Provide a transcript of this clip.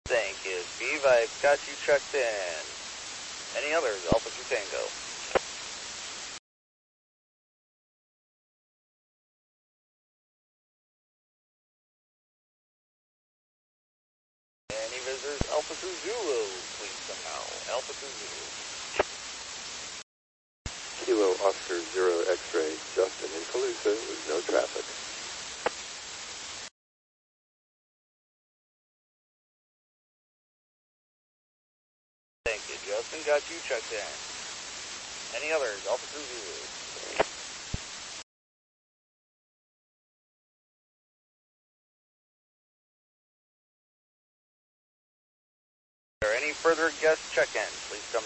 Thank you, Steve. I've got you checked in. Any others? Alpha 2 Tango. Any visitors? Alpha 2 Zulu, please come now. Alpha 2 Zulu. Kilo Oscar Zero X-ray, Justin in Calusa with no traffic. Thank you, Justin. Got you checked in. Any others? Alpha 2 Zulu. Are any further guest check-ins? Please come